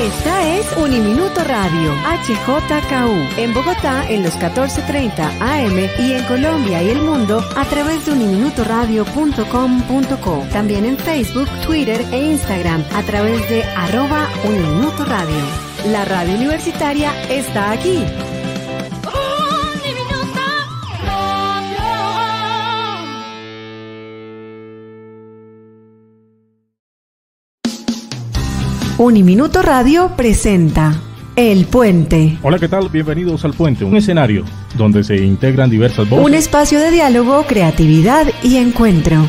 Esta es Uniminuto Radio, HJKU, en Bogotá en los 14:30 AM y en Colombia y el mundo a través de uniminutoradio.com.co. También en Facebook, Twitter e Instagram a través de @Uniminuto Radio. La radio universitaria está aquí. Uniminuto Radio presenta El Puente. Hola, ¿qué tal? Bienvenidos al Puente, un escenario donde se integran diversas voces. Un espacio de diálogo, creatividad y encuentro.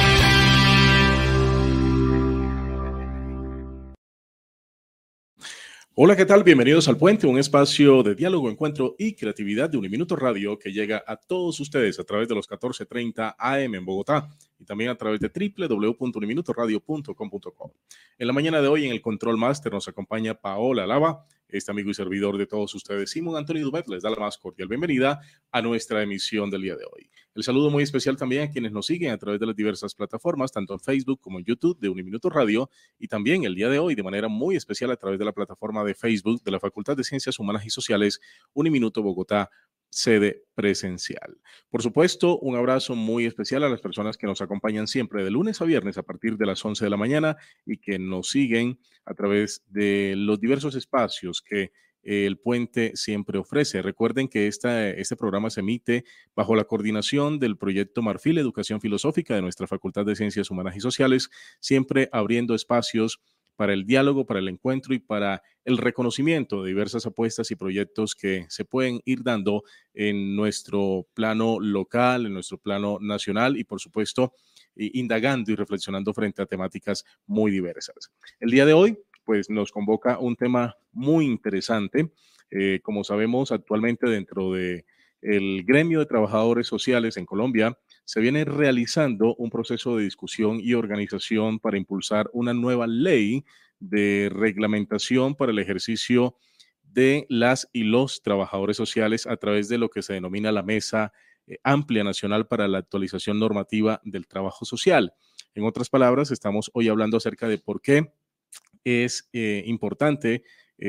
Hola, ¿qué tal? Bienvenidos al Puente, un espacio de diálogo, encuentro y creatividad de Uniminuto Radio que llega a todos ustedes a través de los 14:30 AM en Bogotá y también a través de www.uniminutoradio.com.co. En la mañana de hoy en el Control Master nos acompaña Paola Lava, este amigo y servidor de todos ustedes, Simón Antonio Dubet, les da la más cordial bienvenida a nuestra emisión del día de hoy. El saludo muy especial también a quienes nos siguen a través de las diversas plataformas, tanto en Facebook como en YouTube de Uniminuto Radio, y también el día de hoy de manera muy especial a través de la plataforma de Facebook de la Facultad de Ciencias Humanas y Sociales, Uniminuto Bogotá, sede presencial. Por supuesto, un abrazo muy especial a las personas que nos acompañan siempre de lunes a viernes a partir de las 11 de la mañana y que nos siguen a través de los diversos espacios que el Puente siempre ofrece. Recuerden que este programa se emite bajo la coordinación del proyecto Marfil Educación Filosófica de nuestra Facultad de Ciencias Humanas y Sociales, siempre abriendo espacios para el diálogo, para el encuentro y para el reconocimiento de diversas apuestas y proyectos que se pueden ir dando en nuestro plano local, en nuestro plano nacional y, por supuesto, indagando y reflexionando frente a temáticas muy diversas. El día de hoy, pues, nos convoca un tema muy interesante. Como sabemos, actualmente dentro de el gremio de trabajadores sociales en Colombia, se viene realizando un proceso de discusión y organización para impulsar una nueva ley de reglamentación para el ejercicio de las y los trabajadores sociales a través de lo que se denomina la Mesa Amplia Nacional para la Actualización Normativa del Trabajo Social. En otras palabras, estamos hoy hablando acerca de por qué es importante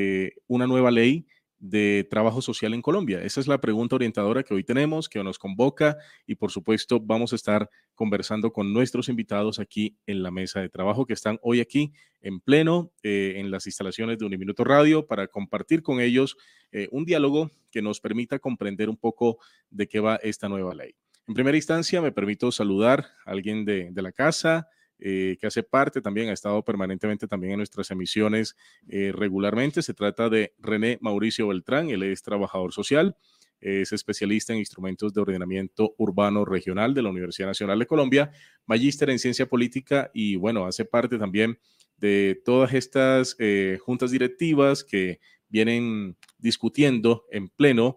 una nueva ley de trabajo social en Colombia. Esa es la pregunta orientadora que hoy tenemos, que nos convoca y por supuesto vamos a estar conversando con nuestros invitados aquí en la mesa de trabajo que están hoy aquí en pleno en las instalaciones de Uniminuto Radio para compartir con ellos un diálogo que nos permita comprender un poco de qué va esta nueva ley. En primera instancia me permito saludar a alguien de la casa, que hace parte también, ha estado permanentemente también en nuestras emisiones regularmente. Se trata de René Mauricio Beltrán, él es trabajador social, es especialista en instrumentos de ordenamiento urbano regional de la Universidad Nacional de Colombia, magíster en ciencia política y bueno, hace parte también de todas estas juntas directivas que vienen discutiendo en pleno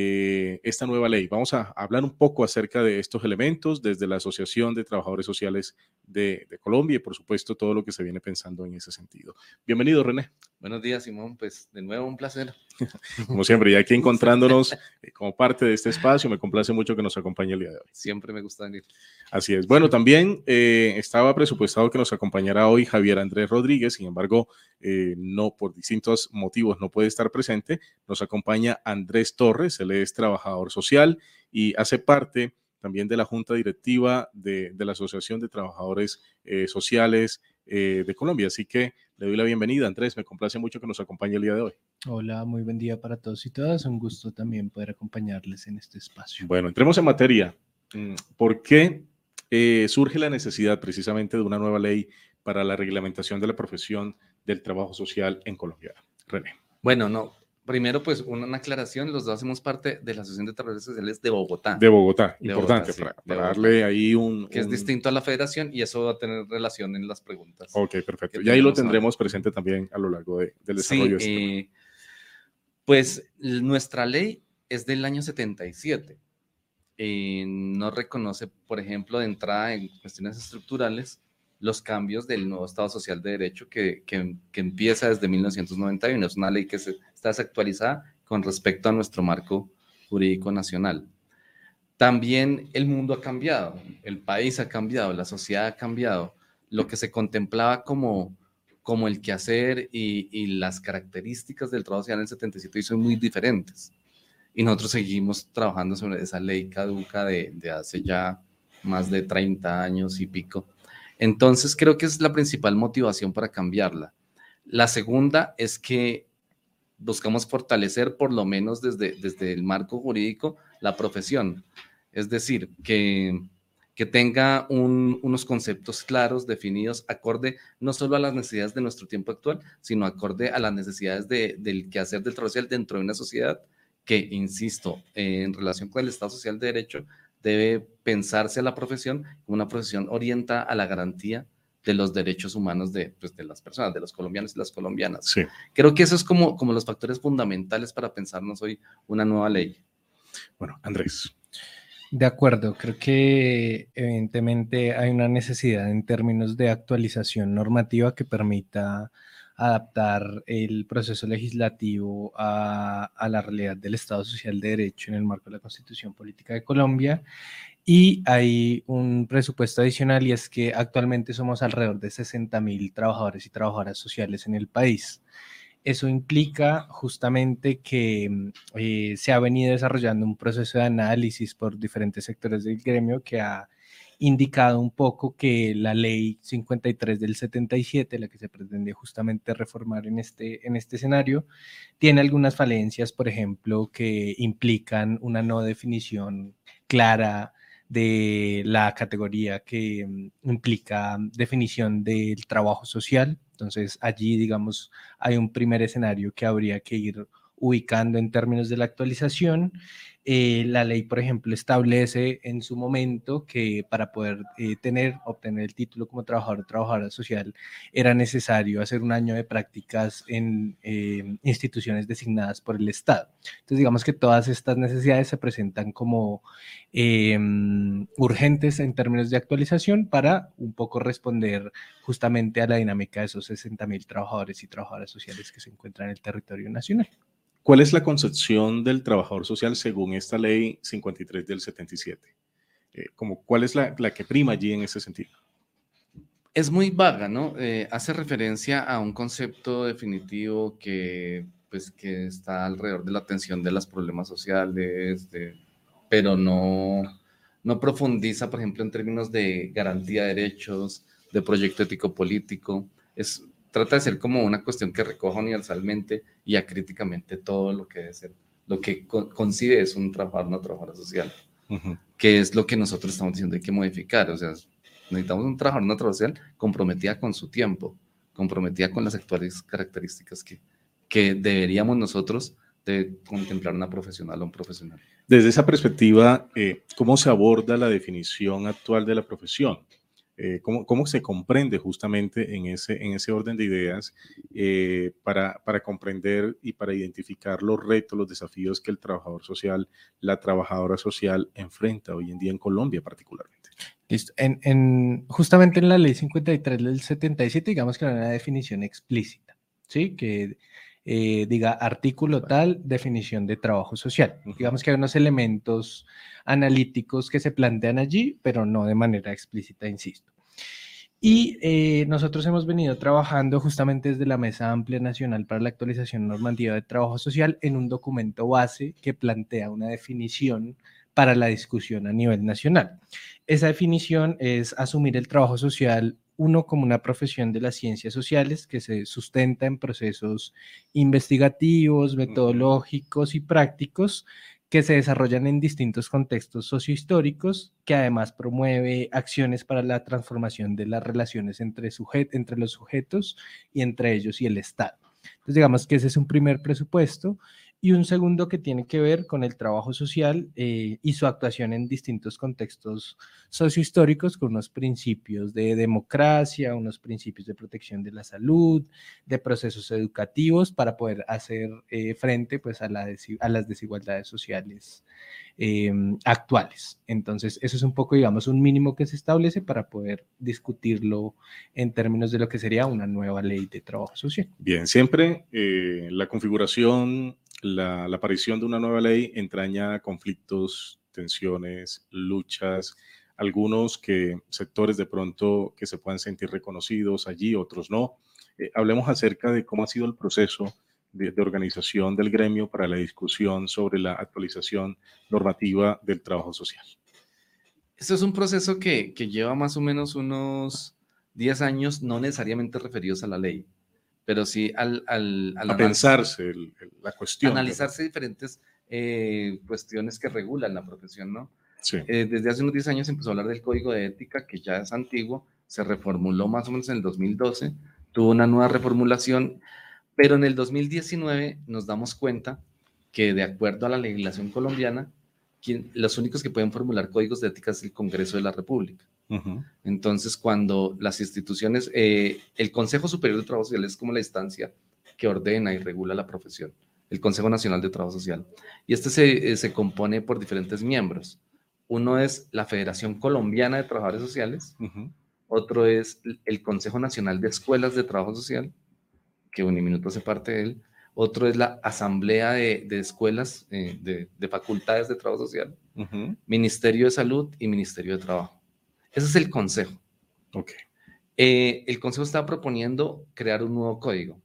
esta nueva ley. Vamos a hablar un poco acerca de estos elementos desde la Asociación de Trabajadores Sociales de Colombia y por supuesto todo lo que se viene pensando en ese sentido. Bienvenido, René. Buenos días, Simón. Pues de nuevo un placer. Como siempre, ya aquí encontrándonos como parte de este espacio, me complace mucho que nos acompañe el día de hoy. Siempre me gusta venir. Así es. Bueno, también estaba presupuestado que nos acompañara hoy Javier Andrés Rodríguez, sin embargo, no, por distintos motivos no puede estar presente. Nos acompaña Andrés Torres, él es trabajador social y hace parte también de la Junta Directiva de la Asociación de Trabajadores Sociales de Colombia. Así que le doy la bienvenida, Andrés. Me complace mucho que nos acompañe el día de hoy. Hola, muy buen día para todos y todas. Un gusto también poder acompañarles en este espacio. Bueno, entremos en materia. ¿Por qué surge la necesidad precisamente de una nueva ley para la reglamentación de la profesión del trabajo social en Colombia? René. Bueno, no. Primero, pues, una aclaración. Los dos hacemos parte de la Asociación de Trabajadores Sociales de Bogotá. De Bogotá, de importante, Bogotá, sí, para darle ahí que es distinto a la federación y eso va a tener relación en las preguntas. Ok, perfecto. Y ahí lo tendremos presente también a lo largo del desarrollo. Sí, pues nuestra ley es del año 77. No reconoce, por ejemplo, de entrada en cuestiones estructurales, los cambios del nuevo Estado Social de Derecho que empieza desde 1991. Es una ley que está desactualizada con respecto a nuestro marco jurídico nacional. También el mundo ha cambiado, el país ha cambiado, la sociedad ha cambiado. Lo que se contemplaba como como el quehacer y las características del trabajo social en el 77 son muy diferentes. Y nosotros seguimos trabajando sobre esa ley caduca de hace ya más de 30 años y pico. Entonces creo que es la principal motivación para cambiarla. La segunda es que buscamos fortalecer por lo menos desde el marco jurídico la profesión. Es decir, que tenga unos conceptos claros, definidos, acorde no solo a las necesidades de nuestro tiempo actual, sino acorde a las necesidades del quehacer del trabajo social dentro de una sociedad que, insisto, en relación con el Estado Social de Derecho, debe pensarse a la profesión como una profesión orientada a la garantía de los derechos humanos pues, de las personas, de los colombianos y las colombianas. Sí. Creo que eso es como los factores fundamentales para pensarnos hoy una nueva ley. Bueno, Andrés. De acuerdo, creo que evidentemente hay una necesidad en términos de actualización normativa que permita adaptar el proceso legislativo a la realidad del Estado Social de Derecho en el marco de la Constitución Política de Colombia. Y hay un presupuesto adicional, y es que actualmente somos alrededor de 60.000 trabajadores y trabajadoras sociales en el país. Eso implica justamente que se ha venido desarrollando un proceso de análisis por diferentes sectores del gremio que ha indicado un poco que la ley 53 del 77, la que se pretende justamente reformar en este escenario, tiene algunas falencias, por ejemplo, que implican una no definición clara de la categoría que implica definición del trabajo social. Entonces allí, digamos, hay un primer escenario que habría que ir ubicando en términos de la actualización. La ley, por ejemplo, establece en su momento que para poder obtener el título como trabajador o trabajadora social era necesario hacer un año de prácticas en instituciones designadas por el Estado. Entonces, digamos que todas estas necesidades se presentan como urgentes en términos de actualización para un poco responder justamente a la dinámica de esos 60.000 trabajadores y trabajadoras sociales que se encuentran en el territorio nacional. ¿Cuál es la concepción del trabajador social según esta ley 53 del 77? ¿Cuál es la que prima allí en ese sentido? Es muy vaga, ¿no? Hace referencia a un concepto definitivo que está alrededor de la atención de los problemas sociales, pero no profundiza, por ejemplo, en términos de garantía de derechos, de proyecto ético-político. Trata de ser como una cuestión que recoja universalmente y acríticamente todo lo que debe ser, lo que concibe es un trabajador, una trabajadora social, que es lo que nosotros estamos diciendo hay que modificar. O sea, necesitamos un trabajador, una trabajadora social comprometida con su tiempo, comprometida con las actuales características que deberíamos nosotros de contemplar una profesional o un profesional. Desde esa perspectiva, ¿cómo se aborda la definición actual de la profesión? ¿Cómo se comprende justamente en ese orden de ideas para comprender y para identificar los retos, los desafíos que el trabajador social, la trabajadora social enfrenta hoy en día en Colombia particularmente? Listo. Justamente en la ley 53 del 77, digamos que hay una definición explícita, ¿sí? Que diga artículo tal, definición de trabajo social. Digamos que hay unos elementos analíticos que se plantean allí, pero no de manera explícita, insisto. Y nosotros hemos venido trabajando justamente desde la Mesa Amplia Nacional para la Actualización Normativa de Trabajo Social en un documento base que plantea una definición para la discusión a nivel nacional. Esa definición es asumir el trabajo social como una profesión de las ciencias sociales que se sustenta en procesos investigativos, metodológicos y prácticos que se desarrollan en distintos contextos sociohistóricos, que además promueve acciones para la transformación de las relaciones entre los sujetos y entre ellos y el Estado. Entonces, digamos que ese es un primer presupuesto. Y un segundo que tiene que ver con el trabajo social y su actuación en distintos contextos sociohistóricos con unos principios de democracia, unos principios de protección de la salud, de procesos educativos para poder hacer frente pues, a las desigualdades sociales actuales. Entonces, eso es un poco, digamos, un mínimo que se establece para poder discutirlo en términos de lo que sería una nueva ley de trabajo social. Bien, siempre la configuración, la aparición de una nueva ley entraña conflictos, tensiones, luchas, algunos sectores de pronto que se puedan sentir reconocidos allí, otros no. Hablemos acerca de cómo ha sido el proceso de organización del gremio para la discusión sobre la actualización normativa del trabajo social. Esto es un proceso que lleva más o menos unos 10 años, no necesariamente referidos a la ley, pero sí a pensarse la cuestión. Analizarse diferentes cuestiones que regulan la profesión, ¿no? Sí. Desde hace unos 10 años se empezó a hablar del Código de Ética, que ya es antiguo, se reformuló más o menos en el 2012, tuvo una nueva reformulación, pero en el 2019 nos damos cuenta que de acuerdo a la legislación colombiana, los únicos que pueden formular códigos de ética es el Congreso de la República. Uh-huh. Entonces, cuando las instituciones, el Consejo Superior de Trabajo Social es como la instancia que ordena y regula la profesión, el Consejo Nacional de Trabajo Social. Y este se compone por diferentes miembros. Uno es la Federación Colombiana de Trabajadores Sociales, uh-huh. Otro es el Consejo Nacional de Escuelas de Trabajo Social, que Uniminuto hace parte de él. Otro es la Asamblea de Escuelas, de Facultades de Trabajo Social, uh-huh. Ministerio de Salud y Ministerio de Trabajo. Ese es el Consejo. Okay. El Consejo está proponiendo crear un nuevo código.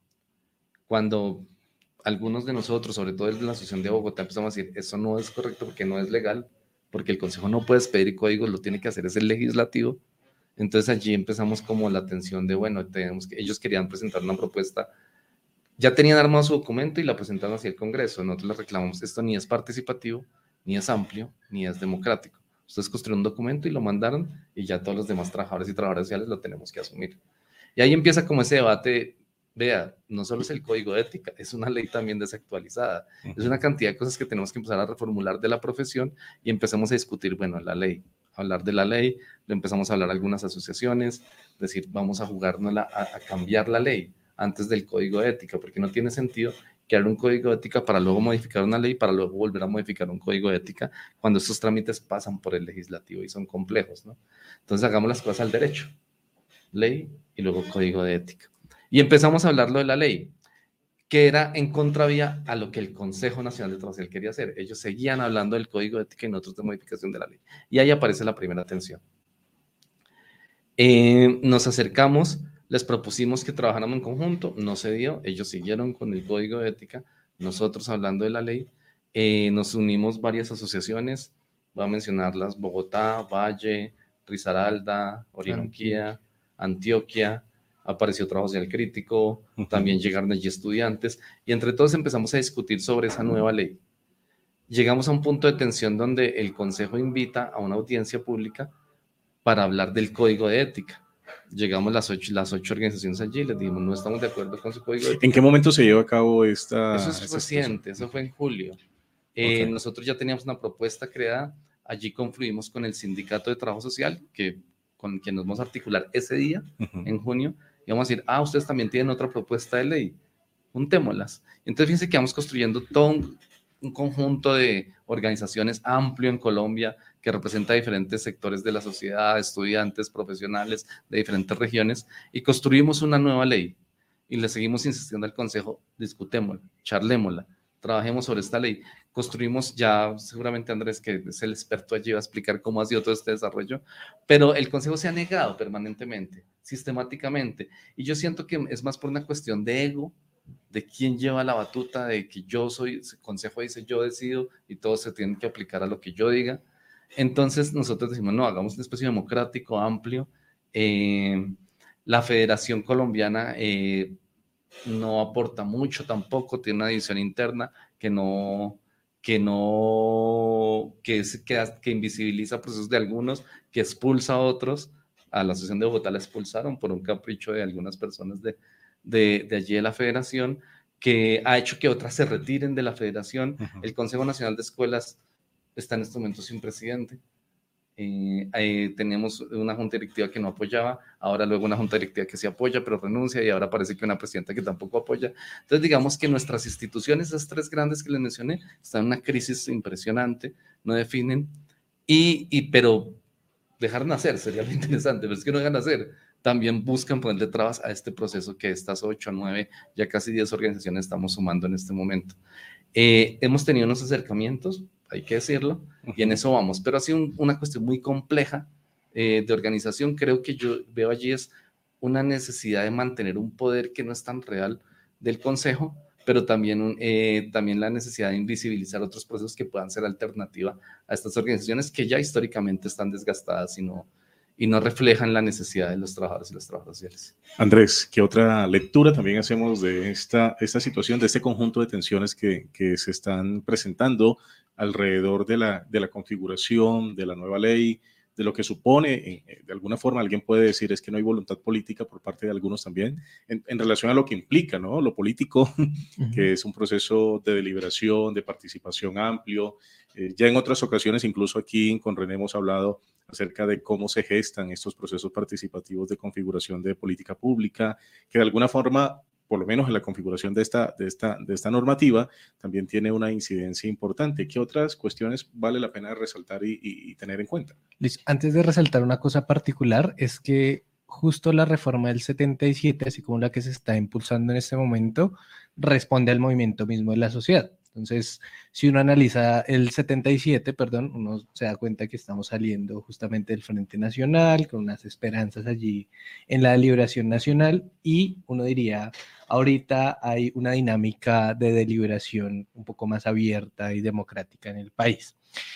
Cuando algunos de nosotros, sobre todo desde la Asociación de Bogotá, empezamos a decir, eso no es correcto porque no es legal, porque el Consejo no puede expedir códigos, lo tiene que hacer es el legislativo. Entonces allí empezamos como la tensión de, bueno, ellos querían presentar una propuesta, ya tenían armado su documento y la presentaron hacia el Congreso. Nosotros les reclamamos, esto ni es participativo, ni es amplio, ni es democrático. Ustedes construyeron un documento y lo mandaron y ya todos los demás trabajadores y trabajadoras sociales lo tenemos que asumir. Y ahí empieza como ese debate, vea, no solo es el código de ética, es una ley también desactualizada. Uh-huh. Es una cantidad de cosas que tenemos que empezar a reformular de la profesión y empezamos a discutir, bueno, la ley, hablar de la ley, lo empezamos a hablar algunas asociaciones, decir, vamos a jugárnosla a cambiar la ley antes del código de ética, porque no tiene sentido crear un código de ética para luego modificar una ley, para luego volver a modificar un código de ética, cuando estos trámites pasan por el legislativo y son complejos, ¿no? Entonces hagamos las cosas al derecho, ley y luego código de ética. Y empezamos a hablarlo de la ley, que era en contravía a lo que el Consejo Nacional de Trabajo Social quería hacer. Ellos seguían hablando del código de ética y nosotros de modificación de la ley. Y ahí aparece la primera tensión. Nos acercamos, les propusimos que trabajáramos en conjunto, no se dio, ellos siguieron con el código de ética, nosotros hablando de la ley, nos unimos varias asociaciones, voy a mencionarlas, Bogotá, Valle, Risaralda, Orinoquía, Antioquia, apareció Trabajo Social Crítico, uh-huh. También llegaron allí estudiantes, y entre todos empezamos a discutir sobre esa nueva ley. Llegamos a un punto de tensión donde el Consejo invita a una audiencia pública para hablar del código de ética. Llegamos las ocho organizaciones allí y les dijimos, no estamos de acuerdo con su código de ética. ¿En qué momento se llevó a cabo esta? Eso es reciente, eso fue en julio. Okay. Nosotros ya teníamos una propuesta creada, allí confluimos con el Sindicato de Trabajo Social, con quien nos vamos a articular ese día, uh-huh. En junio, y vamos a decir, ustedes también tienen otra propuesta de ley, juntémoslas. Entonces fíjense que vamos construyendo todo un conjunto de organizaciones amplio en Colombia que representa diferentes sectores de la sociedad, estudiantes, profesionales de diferentes regiones, y construimos una nueva ley y le seguimos insistiendo al Consejo, discutémosla, charlémosla, trabajemos sobre esta ley. Construimos ya, seguramente Andrés, que es el experto allí, va a explicar cómo ha sido todo este desarrollo, pero el Consejo se ha negado permanentemente, sistemáticamente, y yo siento que es más por una cuestión de ego, de quién lleva la batuta, de que yo soy, el Consejo dice yo decido y todos se tienen que aplicar a lo que yo diga. Entonces nosotros decimos, no, hagamos un espacio democrático, amplio. La Federación Colombiana no aporta mucho tampoco, tiene una división interna que invisibiliza procesos de algunos, que expulsa a otros. A la Asociación de Bogotá la expulsaron por un capricho de algunas personas de allí de la federación, que ha hecho que otras se retiren de la federación. Uh-huh. El Consejo Nacional de Escuelas está en este momento sin presidente. Tenemos una junta directiva que no apoyaba, ahora luego una junta directiva que sí apoya, pero renuncia, y ahora parece que una presidenta que tampoco apoya. Entonces digamos que nuestras instituciones, esas tres grandes que les mencioné, están en una crisis impresionante, no definen, pero dejar nacer sería lo interesante, pero es que no dejan nacer. También buscan ponerle trabas a este proceso que estas 8, 9, ya casi 10 organizaciones estamos sumando en este momento. Hemos tenido unos acercamientos, hay que decirlo, y en eso vamos, pero ha sido una cuestión muy compleja de organización, creo que yo veo allí es una necesidad de mantener un poder que no es tan real del Consejo, pero también, también la necesidad de invisibilizar otros procesos que puedan ser alternativa a estas organizaciones que ya históricamente están desgastadas y no reflejan la necesidad de los trabajadores y las trabajadoras sociales. Andrés, ¿qué otra lectura también hacemos de esta situación, de este conjunto de tensiones que se están presentando alrededor de la configuración de la nueva ley, de lo que supone, de alguna forma alguien puede decir es que no hay voluntad política por parte de algunos también, en relación a lo que implica, ¿no? Lo político, que es un proceso de deliberación, de participación amplio. Ya en otras ocasiones, incluso aquí con René hemos hablado acerca de cómo se gestan estos procesos participativos de configuración de política pública, que de alguna forma, por lo menos en la configuración de esta normativa, también tiene una incidencia importante. ¿Qué otras cuestiones vale la pena resaltar y tener en cuenta? Liz, antes de resaltar una cosa particular, es que justo la reforma del 77, así como la que se está impulsando en este momento, responde al movimiento mismo de la sociedad. Entonces, si uno analiza el 77, perdón, uno se da cuenta que estamos saliendo justamente del Frente Nacional, con unas esperanzas allí en la deliberación nacional, y uno diría, ahorita hay una dinámica de deliberación un poco más abierta y democrática en el país.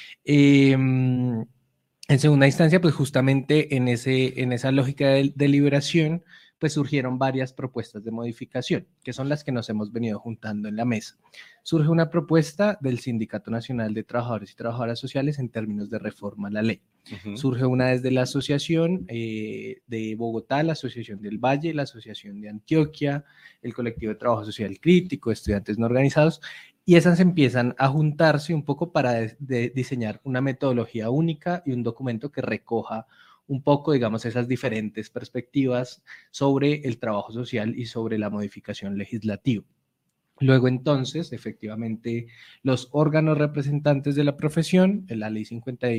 En segunda instancia, pues justamente en esa lógica de deliberación, pues surgieron varias propuestas de modificación, que son las que nos hemos venido juntando en la mesa. Surge una propuesta del Sindicato Nacional de Trabajadores y Trabajadoras Sociales en términos de reforma a la ley. Surge una desde la Asociación de Bogotá, la Asociación del Valle, la Asociación de Antioquia, el Colectivo de Trabajo Social Crítico, Estudiantes No Organizados, y esas empiezan a juntarse un poco para diseñar una metodología única y un documento que recoja un poco, digamos, esas diferentes perspectivas sobre el trabajo social y sobre la modificación legislativa. Luego entonces, efectivamente, los órganos representantes de la profesión, la ley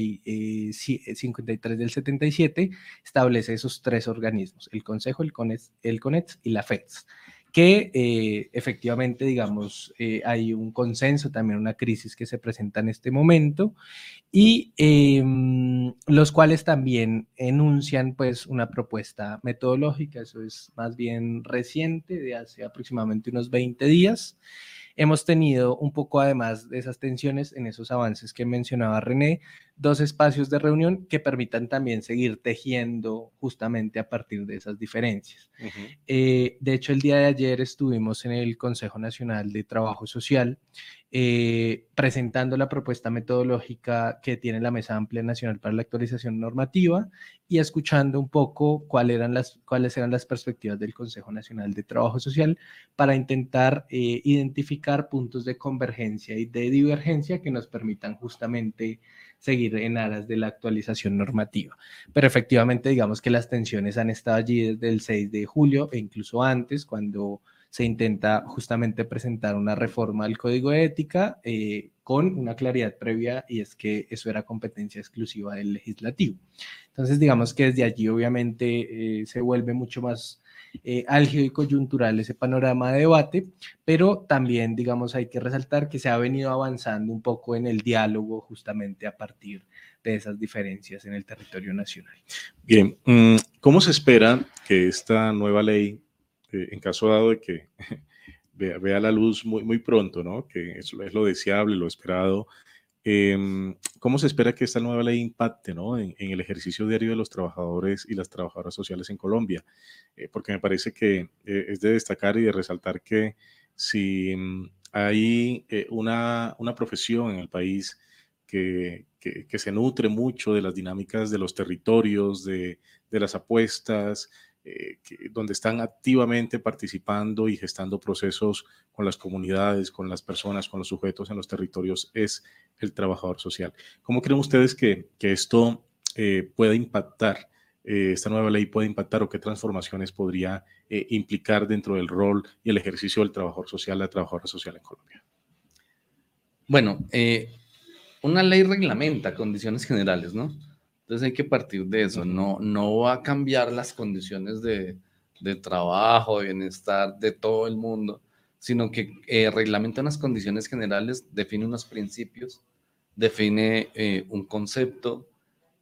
53 del 77, establece esos tres organismos, el Consejo, el CONETS y la FETS, que efectivamente, digamos, hay un consenso, también una crisis que se presenta en este momento, y los cuales también enuncian pues una propuesta metodológica, eso es más bien reciente, de hace aproximadamente unos 20 días. Hemos tenido un poco, además de esas tensiones, en esos avances que mencionaba René, 2 espacios de reunión que permitan también seguir tejiendo justamente a partir de esas diferencias. De hecho, el día de ayer estuvimos en el Consejo Nacional de Trabajo Social presentando la propuesta metodológica que tiene la Mesa Amplia Nacional para la Actualización Normativa y escuchando un poco cuáles eran las perspectivas del Consejo Nacional de Trabajo Social para intentar identificar puntos de convergencia y de divergencia que nos permitan justamente seguir en aras de la actualización normativa. Pero efectivamente, digamos que las tensiones han estado allí desde el 6 de julio e incluso antes, cuando se intenta justamente presentar una reforma al Código de Ética con una claridad previa, y es que eso era competencia exclusiva del legislativo. Entonces, digamos que desde allí obviamente se vuelve mucho más álgido y coyuntural ese panorama de debate, pero también, digamos, hay que resaltar que se ha venido avanzando un poco en el diálogo justamente a partir de esas diferencias en el territorio nacional. Bien, ¿cómo se espera que esta nueva ley, en caso dado de que vea la luz muy pronto, ¿no? Que eso es lo deseable, lo esperado, ¿cómo se espera que esta nueva ley impacte, ¿no? en el ejercicio diario de los trabajadores y las trabajadoras sociales en Colombia? Porque me parece que es de destacar y de resaltar que si hay una profesión en el país que se nutre mucho de las dinámicas de los territorios, de las apuestas, donde están activamente participando y gestando procesos con las comunidades, con las personas, con los sujetos en los territorios, es el trabajador social. ¿Cómo creen ustedes que esto pueda impactar, esta nueva ley puede impactar, o qué transformaciones podría implicar dentro del rol y el ejercicio del trabajador social, la trabajadora social en Colombia? Bueno, una ley reglamenta condiciones generales, ¿no? Entonces hay que partir de eso. No va a cambiar las condiciones de trabajo, de bienestar de todo el mundo, sino que reglamenta unas condiciones generales, define unos principios, define un concepto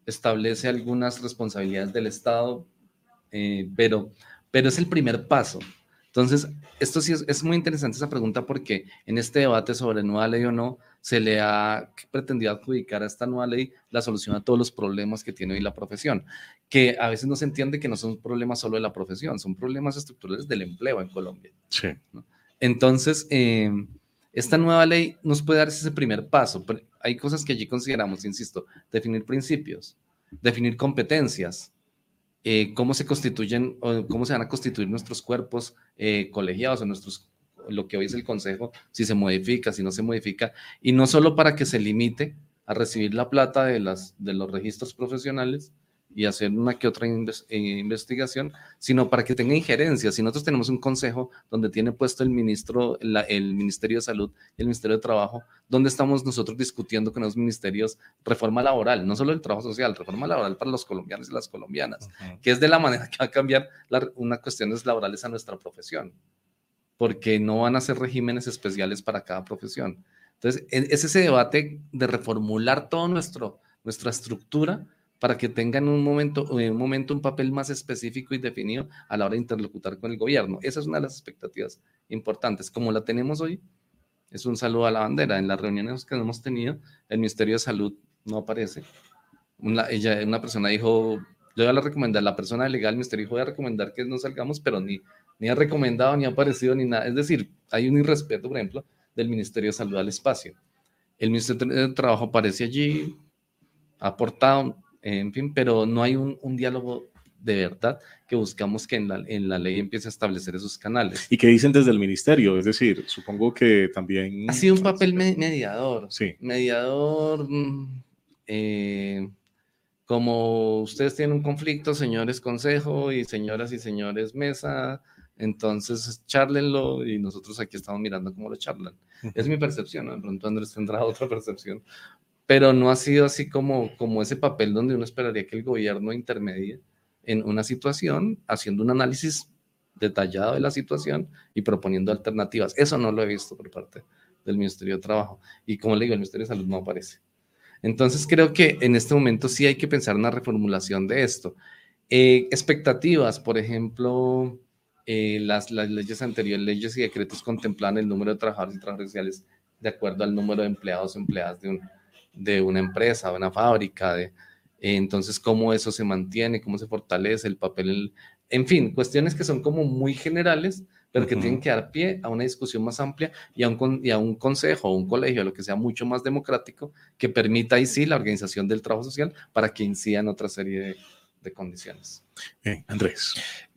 establece algunas responsabilidades del Estado, pero es el primer paso. Entonces, esto sí es muy interesante esa pregunta porque en este debate sobre nueva ley o no, se le ha pretendido adjudicar a esta nueva ley la solución a todos los problemas que tiene hoy la profesión, que a veces no se entiende que no son problemas solo de la profesión, son problemas estructurales del empleo en Colombia. Sí. ¿No? Entonces, esta nueva ley nos puede dar ese primer paso, pero hay cosas que allí consideramos, insisto, definir principios, definir competencias, cómo se constituyen o cómo se van a constituir nuestros cuerpos colegiados o lo que hoy es el consejo, si se modifica, si no se modifica, y no solo para que se limite a recibir la plata de los registros profesionales y hacer una que otra investigación, sino para que tenga injerencia. Si nosotros tenemos un consejo donde tiene puesto el Ministerio de Salud y el Ministerio de Trabajo, ¿dónde estamos nosotros discutiendo con los ministerios reforma laboral? No solo el trabajo social, reforma laboral para los colombianos y las colombianas, que es de la manera que va a cambiar unas cuestiones laborales a nuestra profesión, porque no van a ser regímenes especiales para cada profesión. Entonces, es ese debate de reformular toda nuestra estructura para que tengan un momento un papel más específico y definido a la hora de interlocutar con el gobierno. Esa es una de las expectativas importantes. Como la tenemos hoy, es un saludo a la bandera. En las reuniones que hemos tenido, el Ministerio de Salud no aparece. Una persona dijo, yo voy a recomendar, la persona legal del ministerio dijo, voy a recomendar que no salgamos, pero ni ha recomendado, ni ha aparecido, ni nada. Es decir, hay un irrespeto, por ejemplo, del Ministerio de Salud al espacio. El Ministerio de Trabajo aparece allí, ha aportado, en fin, pero no hay un diálogo de verdad que buscamos que en la ley empiece a establecer esos canales. ¿Y qué dicen desde el ministerio? Es decir, supongo que también... Ha sido un papel mediador. Sí. Mediador, como ustedes tienen un conflicto, señores consejo y señoras y señores mesa, entonces charlenlo y nosotros aquí estamos mirando cómo lo charlan. Es mi percepción, ¿no? De pronto Andrés tendrá otra percepción, pero no ha sido así como ese papel donde uno esperaría que el gobierno intermedie en una situación, haciendo un análisis detallado de la situación y proponiendo alternativas. Eso no lo he visto por parte del Ministerio de Trabajo. Y como le digo, el Ministerio de Salud no aparece. Entonces creo que en este momento sí hay que pensar en una reformulación de esto. Expectativas, por ejemplo, las leyes anteriores, leyes y decretos contemplaban el número de trabajadores y trabajadoras sociales de acuerdo al número de empleados o empleadas de una empresa, de una fábrica, entonces cómo eso se mantiene, cómo se fortalece el papel, en fin, cuestiones que son como muy generales, pero que tienen que dar pie a una discusión más amplia y a un consejo o un colegio, lo que sea mucho más democrático, que permita ahí sí la organización del trabajo social para que incida en otra serie de condiciones. Andrés.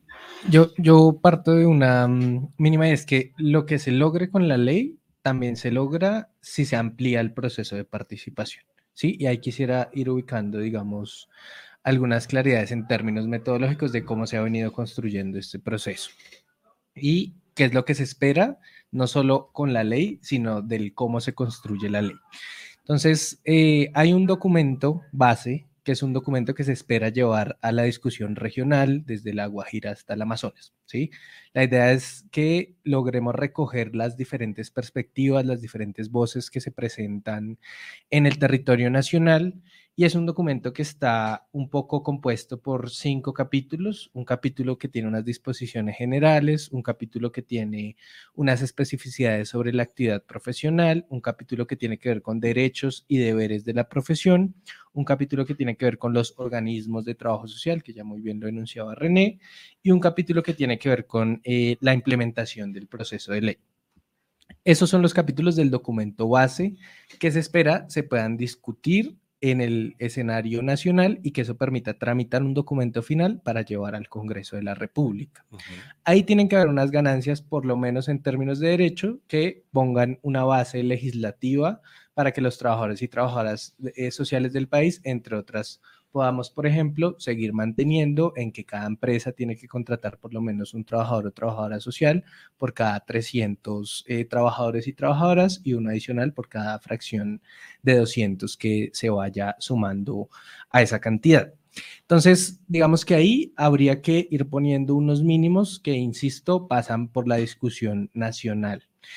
Yo parto de una mínima, y es que lo que se logre con la ley también se logra si se amplía el proceso de participación, ¿sí? Y ahí quisiera ir ubicando, digamos, algunas claridades en términos metodológicos de cómo se ha venido construyendo este proceso y qué es lo que se espera, no solo con la ley, sino del cómo se construye la ley. Entonces, hay un documento base, que es un documento que se espera llevar a la discusión regional desde la Guajira hasta el Amazonas, ¿sí? La idea es que logremos recoger las diferentes perspectivas, las diferentes voces que se presentan en el territorio nacional, y es un documento que está un poco compuesto por 5 capítulos, un capítulo que tiene unas disposiciones generales, un capítulo que tiene unas especificidades sobre la actividad profesional, un capítulo que tiene que ver con derechos y deberes de la profesión, un capítulo que tiene que ver con los organismos de trabajo social, que ya muy bien lo enunciaba René, y un capítulo que tiene que ver con la implementación del proceso de ley. Esos son los capítulos del documento base que se espera se puedan discutir en el escenario nacional y que eso permita tramitar un documento final para llevar al Congreso de la República. Ahí tienen que haber unas ganancias, por lo menos en términos de derecho, que pongan una base legislativa para que los trabajadores y trabajadoras sociales del país, entre otras, podamos, por ejemplo, seguir manteniendo en que cada empresa tiene que contratar por lo menos un trabajador o trabajadora social por cada 300 trabajadores y trabajadoras y uno adicional por cada fracción de 200 que se vaya sumando a esa cantidad. Entonces, digamos que ahí habría que ir poniendo unos mínimos que, insisto, pasan por la discusión nacional.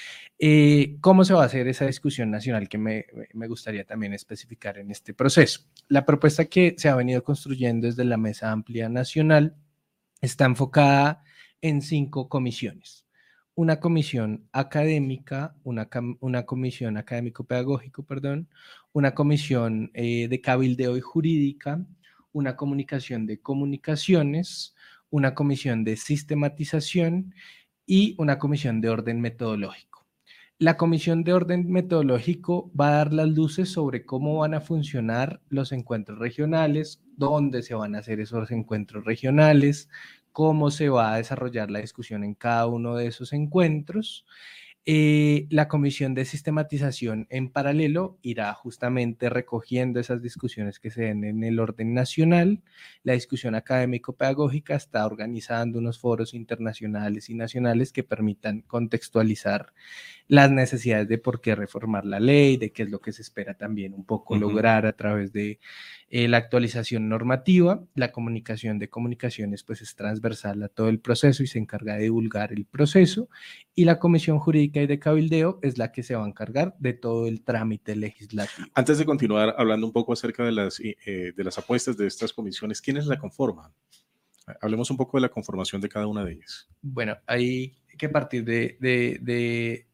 ¿Cómo se va a hacer esa discusión nacional que me gustaría también especificar en este proceso? La propuesta que se ha venido construyendo desde la Mesa Amplia Nacional está enfocada en 5 comisiones. Una comisión académica, una comisión académico-pedagógico, perdón, una comisión de cabildeo y jurídica, una comunicación de comunicaciones, una comisión de sistematización y una comisión de orden metodológico. La comisión de orden metodológico va a dar las luces sobre cómo van a funcionar los encuentros regionales, dónde se van a hacer esos encuentros regionales, cómo se va a desarrollar la discusión en cada uno de esos encuentros. La comisión de sistematización en paralelo irá justamente recogiendo esas discusiones que se den en el orden nacional. La discusión académico-pedagógica está organizando unos foros internacionales y nacionales que permitan contextualizar las necesidades de por qué reformar la ley, de qué es lo que se espera también un poco lograr a través de la actualización normativa. La comunicación de comunicaciones pues es transversal a todo el proceso y se encarga de divulgar el proceso, y la comisión jurídica y de cabildeo es la que se va a encargar de todo el trámite legislativo. Antes de continuar hablando un poco acerca de las apuestas de estas comisiones, ¿quiénes la conforman? Hablemos un poco de la conformación de cada una de ellas. Bueno, hay que partir de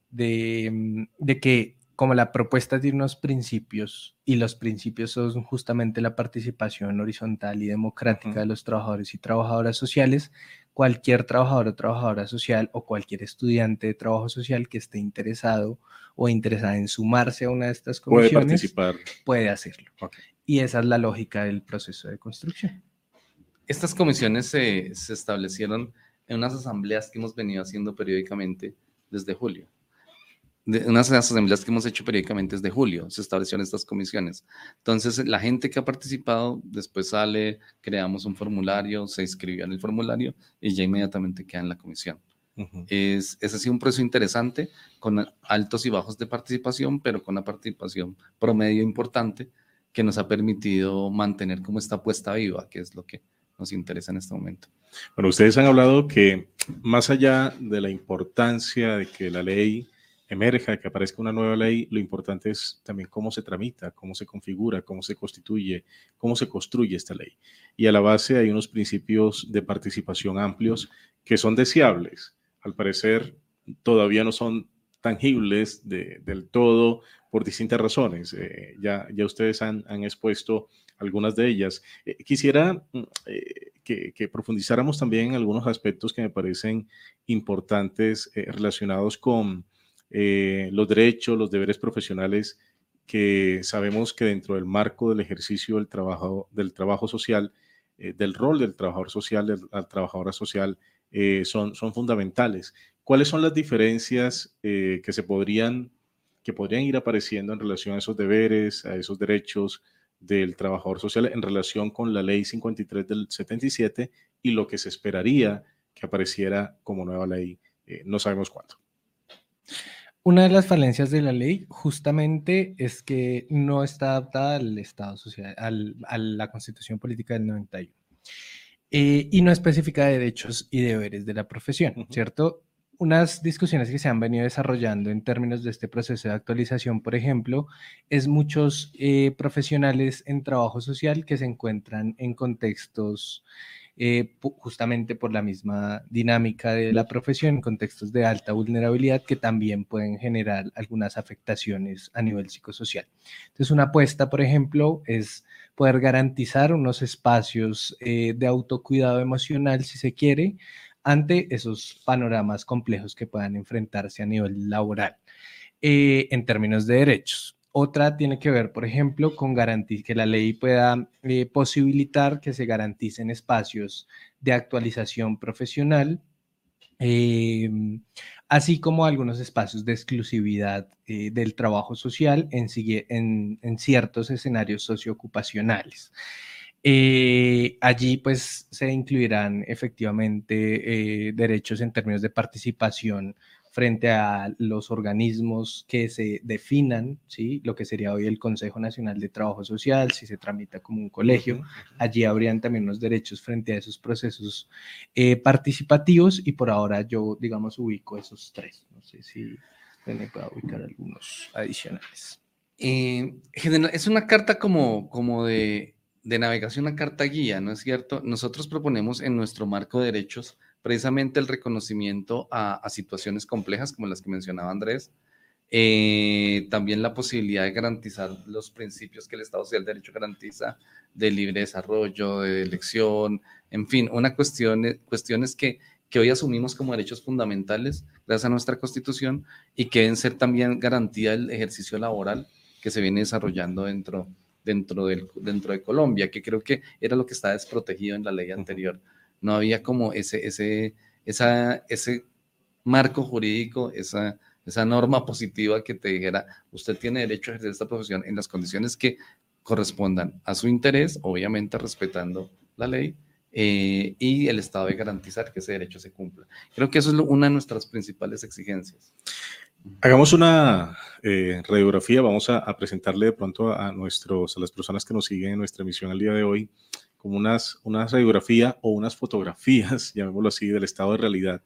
que como la propuesta tiene unos principios, y los principios son justamente la participación horizontal y democrática de los trabajadores y trabajadoras sociales, cualquier trabajador o trabajadora social o cualquier estudiante de trabajo social que esté interesado o interesada en sumarse a una de estas comisiones puede participar, puede hacerlo. Okay. Y esa es la lógica del proceso de construcción. Estas comisiones se establecieron en unas asambleas que hemos venido haciendo periódicamente desde julio. Unas asambleas que hemos hecho periódicamente desde julio, se establecieron estas comisiones. Entonces, la gente que ha participado, después sale, creamos un formulario, se inscribió en el formulario y ya inmediatamente queda en la comisión. Ese ha sido un proceso interesante, con altos y bajos de participación, pero con una participación promedio importante que nos ha permitido mantener como esta apuesta viva, que es lo que nos interesa en este momento. Bueno, ustedes han hablado que más allá de la importancia de que la ley emerja, que aparezca una nueva ley, lo importante es también cómo se tramita, cómo se configura, cómo se constituye, cómo se construye esta ley. Y a la base hay unos principios de participación amplios que son deseables. Al parecer todavía no son tangibles del todo por distintas razones. Ya ustedes han expuesto algunas de ellas. Quisiera que profundizáramos también en algunos aspectos que me parecen importantes relacionados con los derechos, los deberes profesionales, que sabemos que dentro del marco del ejercicio del trabajo social, del rol del trabajador social, de la trabajadora social, son fundamentales. ¿Cuáles son las diferencias que podrían ir apareciendo en relación a esos deberes, a esos derechos del trabajador social en relación con la ley 53 del 77 y lo que se esperaría que apareciera como nueva ley? No sabemos cuándo. Una de las falencias de la ley justamente es que no está adaptada al Estado social, a la Constitución Política del 91. Y no especifica derechos y deberes de la profesión, ¿cierto? Unas discusiones que se han venido desarrollando en términos de este proceso de actualización, por ejemplo, es muchos profesionales en trabajo social que se encuentran en contextos justamente por la misma dinámica de la profesión, en contextos de alta vulnerabilidad que también pueden generar algunas afectaciones a nivel psicosocial. Entonces, una apuesta, por ejemplo, es poder garantizar unos espacios de autocuidado emocional, si se quiere, ante esos panoramas complejos que puedan enfrentarse a nivel laboral en términos de derechos. Otra tiene que ver, por ejemplo, con que la ley pueda posibilitar que se garanticen espacios de actualización profesional, así como algunos espacios de exclusividad del trabajo social en ciertos escenarios socioocupacionales. Allí pues se incluirán efectivamente derechos en términos de participación frente a los organismos que se definan, ¿sí? Lo que sería hoy el Consejo Nacional de Trabajo Social, si se tramita como un colegio. Allí habrían también unos derechos frente a esos procesos participativos, y por ahora yo, digamos, ubico esos tres. No sé si pueda ubicar algunos adicionales. Es una carta como de navegación, una carta guía, ¿no es cierto? Nosotros proponemos en nuestro marco de derechos precisamente el reconocimiento a situaciones complejas como las que mencionaba Andrés, también la posibilidad de garantizar los principios que el Estado Social de Derecho garantiza de libre desarrollo, de elección, en fin, cuestiones que hoy asumimos como derechos fundamentales gracias a nuestra Constitución y que deben ser también garantía del ejercicio laboral que se viene desarrollando dentro de Colombia, que creo que era lo que estaba desprotegido en la ley anterior. No había como ese marco jurídico, esa norma positiva que te dijera, usted tiene derecho a ejercer esta profesión en las condiciones que correspondan a su interés, obviamente respetando la ley, y el Estado debe garantizar que ese derecho se cumpla. Creo que eso es una de nuestras principales exigencias. Hagamos una radiografía, vamos a presentarle de pronto a las personas que nos siguen en nuestra emisión al día de hoy, como una radiografía o unas fotografías, llamémoslo así, del estado de realidad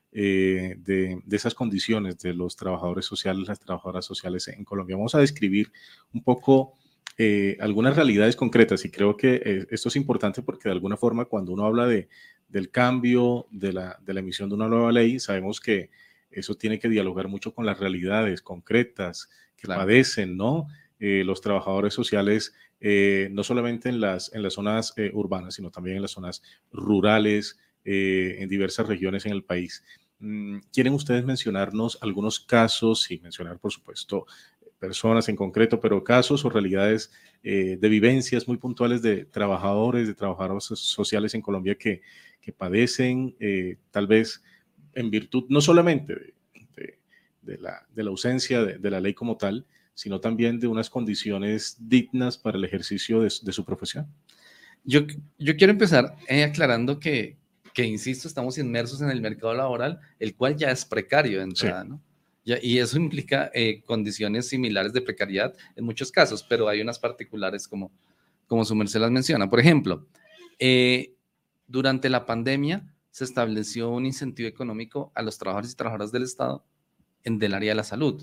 de esas condiciones de los trabajadores sociales, las trabajadoras sociales en Colombia. Vamos a describir un poco algunas realidades concretas y creo que esto es importante porque de alguna forma cuando uno habla del cambio, de la emisión de una nueva ley, sabemos que eso tiene que dialogar mucho con las realidades concretas que padecen, ¿no? Los trabajadores sociales, no solamente en las zonas urbanas, sino también en las zonas rurales, en diversas regiones en el país. ¿Quieren ustedes mencionarnos algunos casos, sin mencionar, por supuesto, personas en concreto, pero casos o realidades de vivencias muy puntuales de trabajadoras sociales en Colombia que padecen tal vez en virtud no solamente de la ausencia de la ley como tal, sino también de unas condiciones dignas para el ejercicio de su profesión? Yo quiero empezar aclarando que, insisto, estamos inmersos en el mercado laboral, el cual ya es precario de entrada, sí, ¿no? Y eso implica condiciones similares de precariedad en muchos casos, pero hay unas particulares como su merced las menciona. Por ejemplo, durante la pandemia se estableció un incentivo económico a los trabajadores y trabajadoras del Estado del área de la salud.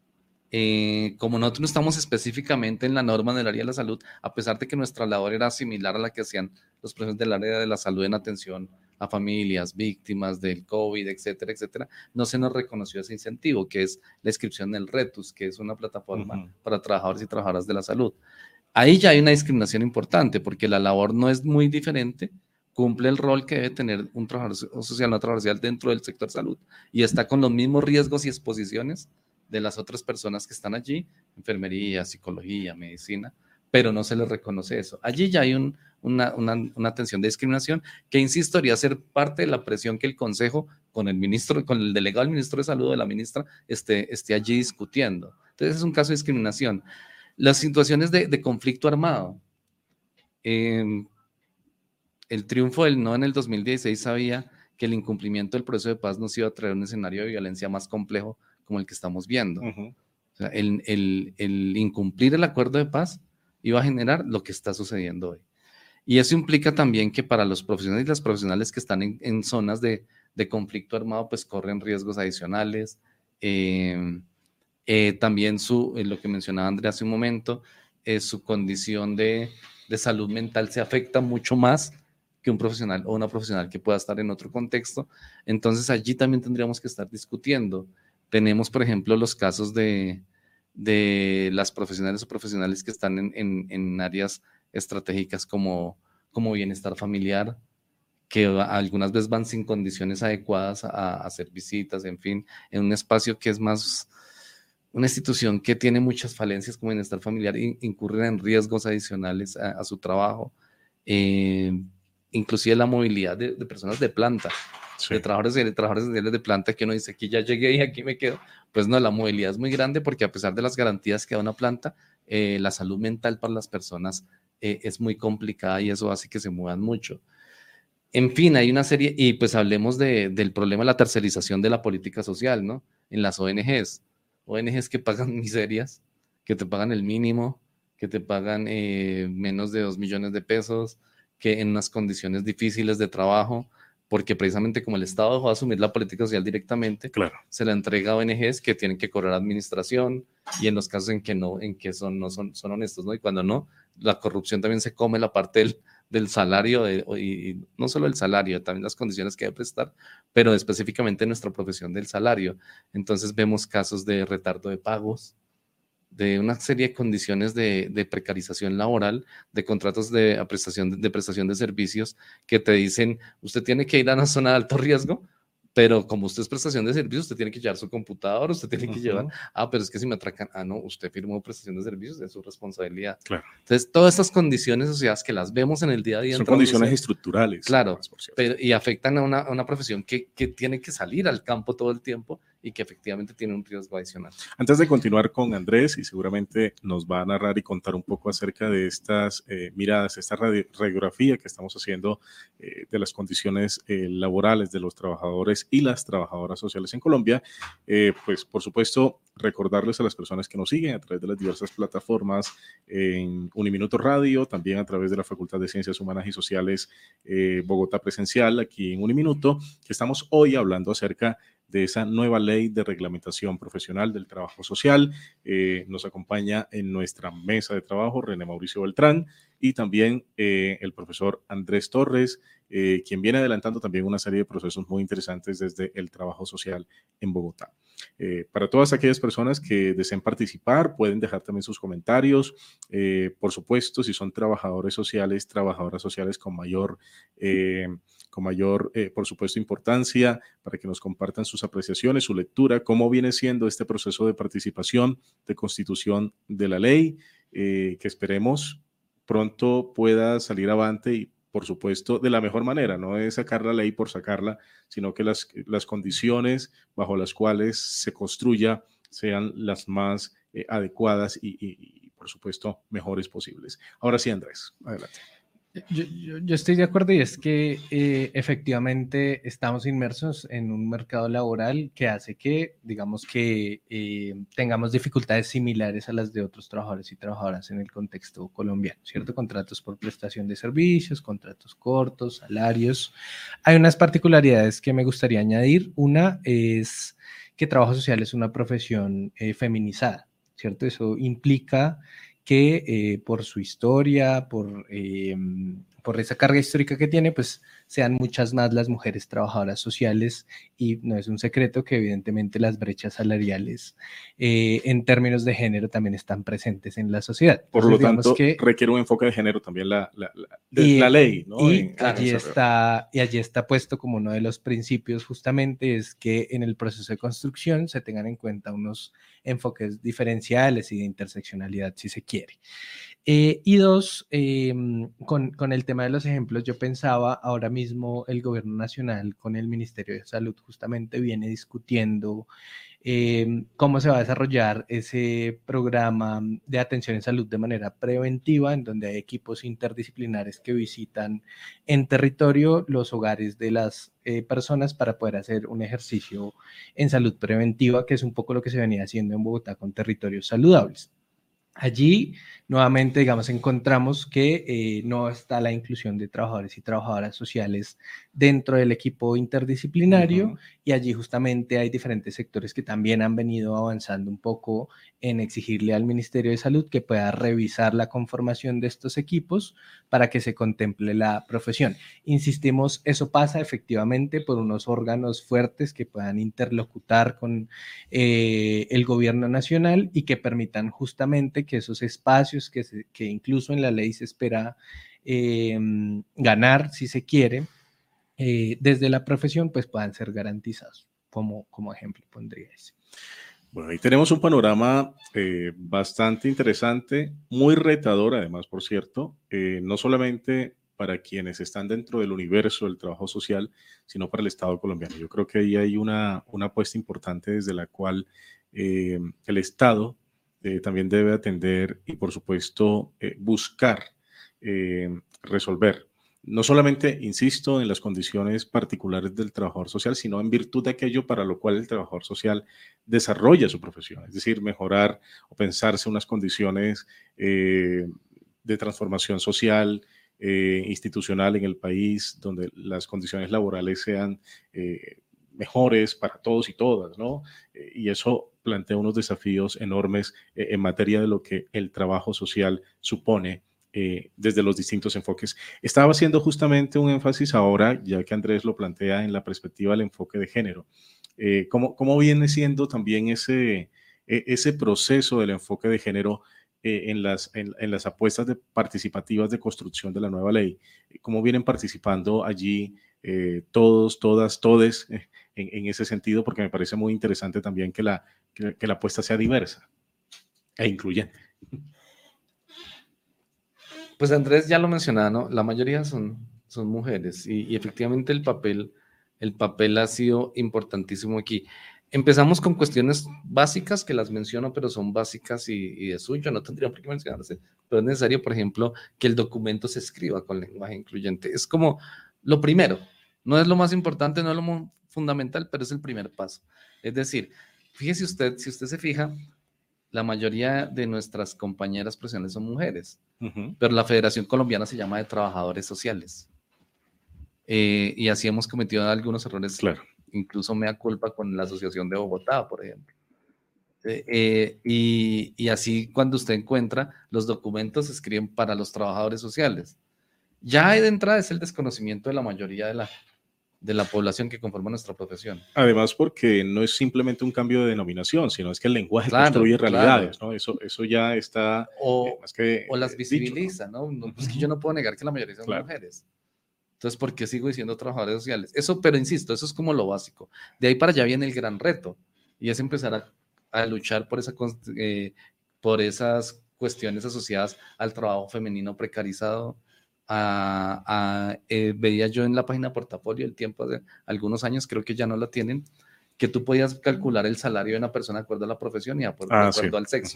Como nosotros no estamos específicamente en la norma del área de la salud, a pesar de que nuestra labor era similar a la que hacían los profesionales del área de la salud en atención a familias, víctimas del COVID, etcétera, etcétera, no se nos reconoció ese incentivo, que es la inscripción en el RETUS, que es una plataforma para trabajadores y trabajadoras de la salud. Ahí ya hay una discriminación importante, porque la labor no es muy diferente, cumple el rol que debe tener un trabajador social, una trabajadora social dentro del sector salud, y está con los mismos riesgos y exposiciones de las otras personas que están allí, enfermería, psicología, medicina, pero no se les reconoce eso. Allí ya hay una tensión de discriminación que, insisto, debería ser parte de la presión que el Consejo, con el delegado del ministro de Salud o de la ministra, esté allí discutiendo. Entonces es un caso de discriminación. Las situaciones de conflicto armado. El triunfo del no en el 2016 sabía que el incumplimiento del proceso de paz nos iba a traer un escenario de violencia más complejo como el que estamos viendo. O sea, el incumplir el acuerdo de paz iba a generar lo que está sucediendo hoy. Y eso implica también que para los profesionales y las profesionales que están en zonas de conflicto armado, pues corren riesgos adicionales. También lo que mencionaba Andrea hace un momento, su condición de salud mental se afecta mucho más que un profesional o una profesional que pueda estar en otro contexto. Entonces allí también tendríamos que estar discutiendo. Tenemos, por ejemplo, los casos de las profesionales o profesionales que están en áreas estratégicas como bienestar familiar, que algunas veces van sin condiciones adecuadas a hacer visitas, en fin, en un espacio que es más una institución que tiene muchas falencias como bienestar familiar, incurren en riesgos adicionales a su trabajo, inclusive la movilidad de personas de planta. Sí. De trabajadores de planta, que uno dice, aquí ya llegué y aquí me quedo. Pues no, la movilidad es muy grande porque a pesar de las garantías que da una planta, la salud mental para las personas es muy complicada y eso hace que se muevan mucho. En fin, hay una serie, y pues hablemos del problema de la tercerización de la política social, ¿no? En las ONGs que pagan miserias, que te pagan el mínimo, que te pagan menos de 2 millones de pesos, que en unas condiciones difíciles de trabajo, porque precisamente como el Estado dejó de asumir la política social directamente, Claro. se la entrega a ONGs que tienen que cobrar administración y en los casos en que son honestos, ¿no? Y cuando no, la corrupción también se come la parte del salario y no solo el salario, también las condiciones que debe prestar, pero específicamente en nuestra profesión del salario. Entonces vemos casos de retardo de pagos, de una serie de condiciones de precarización laboral, de contratos de prestación de servicios que te dicen, usted tiene que ir a una zona de alto riesgo, pero como usted es prestación de servicios, usted tiene que llevar su computador, usted tiene que llevar, pero es que si me atracan, no, usted firmó prestación de servicios, es su responsabilidad. Claro. Entonces, todas estas condiciones sociales que las vemos en el día a día. Son condiciones estructurales. Claro, además, pero, y afectan a una profesión que tiene que salir al campo todo el tiempo y que efectivamente tiene un riesgo adicional. Antes de continuar con Andrés, y seguramente nos va a narrar y contar un poco acerca de estas miradas, esta radiografía que estamos haciendo de las condiciones laborales de los trabajadores y las trabajadoras sociales en Colombia, pues por supuesto recordarles a las personas que nos siguen a través de las diversas plataformas en Uniminuto Radio, también a través de la Facultad de Ciencias Humanas y Sociales Bogotá Presencial, aquí en Uniminuto, que estamos hoy hablando acerca de esa nueva ley de reglamentación profesional del trabajo social. Nos acompaña en nuestra mesa de trabajo René Mauricio Beltrán y también el profesor Andrés Torres, quien viene adelantando también una serie de procesos muy interesantes desde el trabajo social en Bogotá. Para todas aquellas personas que deseen participar, pueden dejar también sus comentarios. Por supuesto, si son trabajadores sociales, trabajadoras sociales con mayor, por supuesto, importancia, para que nos compartan sus apreciaciones, su lectura, cómo viene siendo este proceso de participación, de constitución de la ley, que esperemos pronto pueda salir avante y, por supuesto, de la mejor manera. No es sacar la ley por sacarla, sino que las condiciones bajo las cuales se construya sean las más adecuadas y, por supuesto, mejores posibles. Ahora sí, Andrés, adelante. Yo estoy de acuerdo, y es que efectivamente estamos inmersos en un mercado laboral que hace que, digamos que tengamos dificultades similares a las de otros trabajadores y trabajadoras en el contexto colombiano, ¿cierto? Contratos por prestación de servicios, contratos cortos, salarios. Hay unas particularidades que me gustaría añadir. Una es que trabajo social es una profesión feminizada, ¿cierto? Eso implica que por su historia, por esa carga histórica que tiene, pues sean muchas más las mujeres trabajadoras sociales, y no es un secreto que evidentemente las brechas salariales en términos de género también están presentes en la sociedad. Por lo tanto, requiere un enfoque de género también la ley, ¿no? Y allí está puesto como uno de los principios, justamente, es que en el proceso de construcción se tengan en cuenta unos enfoques diferenciales y de interseccionalidad, si se quiere. Y dos, con el tema de los ejemplos, yo pensaba, ahora mismo el gobierno nacional con el Ministerio de Salud justamente viene discutiendo cómo se va a desarrollar ese programa de atención en salud de manera preventiva, en donde hay equipos interdisciplinares que visitan en territorio los hogares de las personas para poder hacer un ejercicio en salud preventiva, que es un poco lo que se venía haciendo en Bogotá con territorios saludables. Allí, nuevamente, digamos, encontramos que no está la inclusión de trabajadores y trabajadoras sociales dentro del equipo interdisciplinario, y allí justamente hay diferentes sectores que también han venido avanzando un poco en exigirle al Ministerio de Salud que pueda revisar la conformación de estos equipos para que se contemple la profesión. Insistimos, eso pasa efectivamente por unos órganos fuertes que puedan interlocutar con el gobierno nacional y que permitan justamente que esos espacios que incluso en la ley se espera ganar, si se quiere, desde la profesión, pues puedan ser garantizados. Como ejemplo pondría ese. Bueno, ahí tenemos un panorama bastante interesante, muy retador además, por cierto, no solamente para quienes están dentro del universo del trabajo social, sino para el Estado colombiano. Yo creo que ahí hay una apuesta importante desde la cual el Estado también debe atender y, por supuesto, buscar resolver. No solamente, insisto, en las condiciones particulares del trabajador social, sino en virtud de aquello para lo cual el trabajador social desarrolla su profesión, es decir, mejorar o pensarse unas condiciones de transformación social institucional en el país, donde las condiciones laborales sean mejores para todos y todas, ¿no? Y eso plantea unos desafíos enormes en materia de lo que el trabajo social supone desde los distintos enfoques. Estaba haciendo justamente un énfasis ahora, ya que Andrés lo plantea en la perspectiva del enfoque de género. ¿Cómo viene siendo también ese proceso del enfoque de género en las apuestas participativas de construcción de la nueva ley? ¿Cómo vienen participando allí todos, todas, todes en ese sentido? Porque me parece muy interesante también que la apuesta sea diversa e incluyente. Pues Andrés ya lo mencionaba, ¿no? La mayoría son mujeres y efectivamente el papel ha sido importantísimo aquí. Empezamos con cuestiones básicas que las menciono, pero son básicas y de suyo, no tendría por qué mencionarse, pero es necesario, por ejemplo, que el documento se escriba con lenguaje incluyente. Es como lo primero, no es lo más importante, no es lo fundamental, pero es el primer paso. Es decir, fíjese usted, si usted se fija, la mayoría de nuestras compañeras profesionales son mujeres, pero la Federación Colombiana se llama de Trabajadores Sociales. Y así hemos cometido algunos errores, claro. Incluso mea culpa con la Asociación de Bogotá, por ejemplo. Y así cuando usted encuentra, los documentos se escriben para los trabajadores sociales. Ya de entrada es el desconocimiento de la mayoría de la población que conforma nuestra profesión. Además, porque no es simplemente un cambio de denominación, sino es que el lenguaje construye realidades, ¿no? Eso ya está más que o las visibiliza, dicho, ¿no? Pues que yo no puedo negar que la mayoría son mujeres. Entonces, ¿por qué sigo diciendo trabajadores sociales? Eso, pero insisto, eso es como lo básico. De ahí para allá viene el gran reto, y es empezar a luchar por esas cuestiones asociadas al trabajo femenino precarizado. Veía yo en la página Portafolio el tiempo de algunos años, creo que ya no la tienen, que tú podías calcular el salario de una persona de acuerdo a la profesión y de acuerdo al sexo.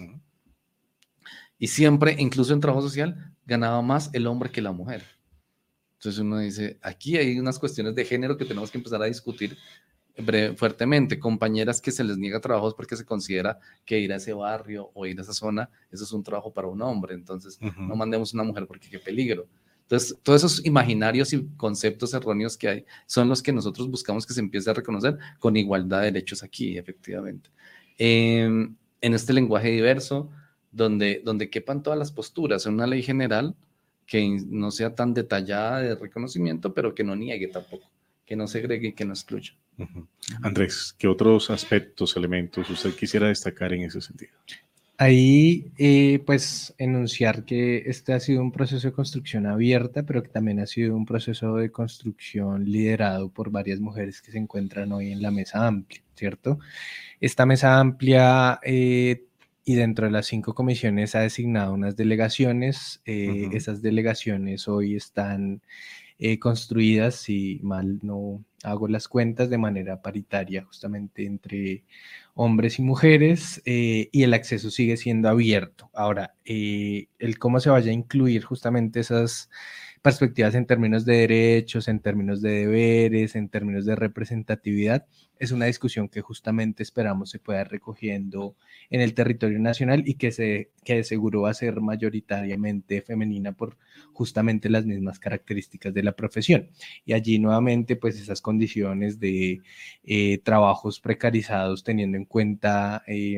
Y siempre, incluso en trabajo social, ganaba más el hombre que la mujer. Entonces uno dice, aquí hay unas cuestiones de género que tenemos que empezar a discutir fuertemente. Compañeras que se les niega trabajos porque se considera que ir a ese barrio o ir a esa zona, eso es un trabajo para un hombre. Entonces no mandemos una mujer porque qué peligro. Entonces todos esos imaginarios y conceptos erróneos que hay son los que nosotros buscamos que se empiece a reconocer con igualdad de derechos aquí, efectivamente. En este lenguaje diverso, donde quepan todas las posturas, en una ley general que no sea tan detallada de reconocimiento, pero que no niegue tampoco, que no segregue y que no excluya. Andrés, ¿qué otros aspectos, elementos usted quisiera destacar en ese sentido? Ahí, pues, enunciar que este ha sido un proceso de construcción abierta, pero que también ha sido un proceso de construcción liderado por varias mujeres que se encuentran hoy en la mesa amplia, ¿cierto? Esta mesa amplia y dentro de las 5 comisiones ha designado unas delegaciones. Esas delegaciones hoy están construidas, si mal no hago las cuentas, de manera paritaria, justamente entre hombres y mujeres, y el acceso sigue siendo abierto. Ahora, el cómo se vaya a incluir justamente esas perspectivas en términos de derechos, en términos de deberes, en términos de representatividad, es una discusión que justamente esperamos se pueda ir recogiendo en el territorio nacional y que de seguro va a ser mayoritariamente femenina por justamente las mismas características de la profesión. Y allí nuevamente, pues esas condiciones de trabajos precarizados teniendo en cuenta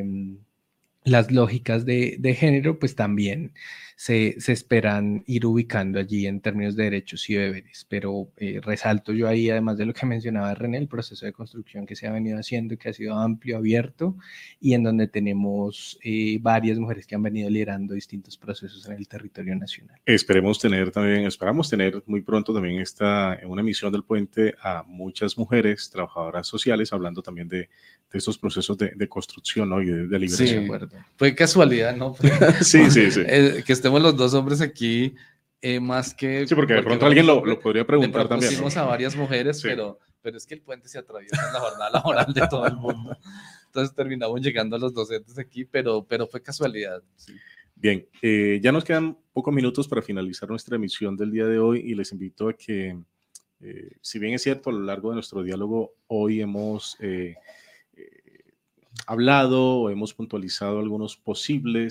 las lógicas de género, pues también se esperan ir ubicando allí en términos de derechos y deberes. Pero resalto yo ahí, además de lo que mencionaba René, el proceso de construcción que se ha venido haciendo, que ha sido amplio, abierto, y en donde tenemos varias mujeres que han venido liderando distintos procesos en el territorio nacional. Esperamos tener muy pronto también en una emisión del Puente a muchas mujeres trabajadoras sociales, hablando también de estos procesos de construcción, ¿no? Y de liberación. Sí, fue casualidad, ¿no? Sí. Que estemos los dos hombres aquí, más que... Sí, porque de pronto alguien lo podría preguntar también, ¿no? Pusimos a varias mujeres, sí. pero es que el puente se atraviesa en la jornada laboral de todo el mundo. Entonces terminamos llegando a los docentes aquí, pero fue casualidad. Sí. Bien, ya nos quedan pocos minutos para finalizar nuestra emisión del día de hoy y les invito a que, si bien es cierto, a lo largo de nuestro diálogo hoy hemos hablado o hemos puntualizado algunos posibles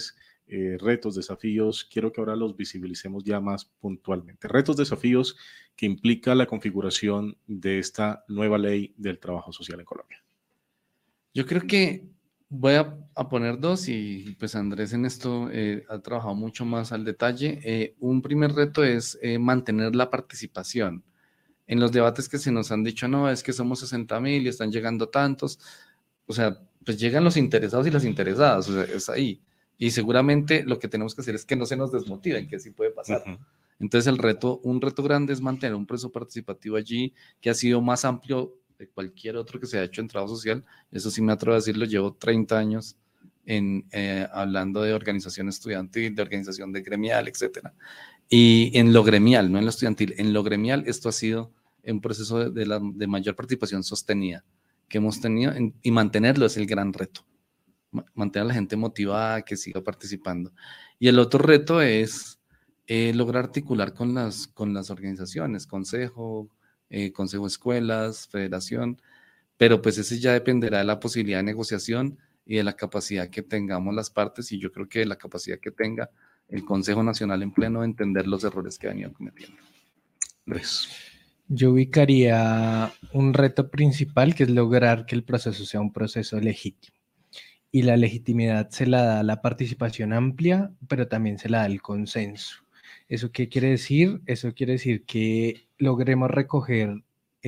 retos, desafíos, quiero que ahora los visibilicemos ya más puntualmente. Retos, desafíos que implica la configuración de esta nueva ley del trabajo social en Colombia. Yo creo que voy a poner dos y pues Andrés en esto ha trabajado mucho más al detalle. Un primer reto es mantener la participación. En los debates que se nos han dicho, no, es que somos 60.000 y están llegando tantos, o sea, pues llegan los interesados y las interesadas, o sea, es ahí. Y seguramente lo que tenemos que hacer es que no se nos desmotiven, que sí puede pasar. Uh-huh. Entonces un reto grande es mantener un proceso participativo allí que ha sido más amplio de cualquier otro que se ha hecho en trabajo social. Eso sí me atrevo a decirlo, llevo 30 años hablando de organización estudiantil, de organización de gremial, etcétera. Y en lo gremial, no en lo estudiantil, en lo gremial esto ha sido un proceso de mayor participación sostenida que hemos tenido y mantenerlo es el gran reto. Mantener a la gente motivada, que siga participando. Y el otro reto es lograr articular con las organizaciones, consejo de escuelas, federación, pero pues ese ya dependerá de la posibilidad de negociación y de la capacidad que tengamos las partes, y yo creo que la capacidad que tenga el Consejo Nacional en pleno de entender los errores que ha venido cometiendo. Pues, yo ubicaría un reto principal, que es lograr que el proceso sea un proceso legítimo. Y la legitimidad se la da la participación amplia, pero también se la da el consenso. ¿Eso qué quiere decir? Eso quiere decir que logremos recoger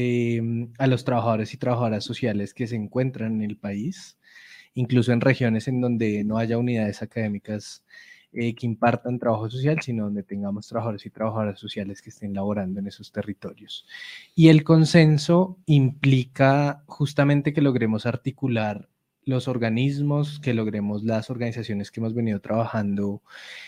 a los trabajadores y trabajadoras sociales que se encuentran en el país, incluso en regiones en donde no haya unidades académicas que impartan trabajo social, sino donde tengamos trabajadores y trabajadoras sociales que estén laborando en esos territorios. Y el consenso implica justamente que logremos articular los organismos, que logremos las organizaciones que hemos venido trabajando,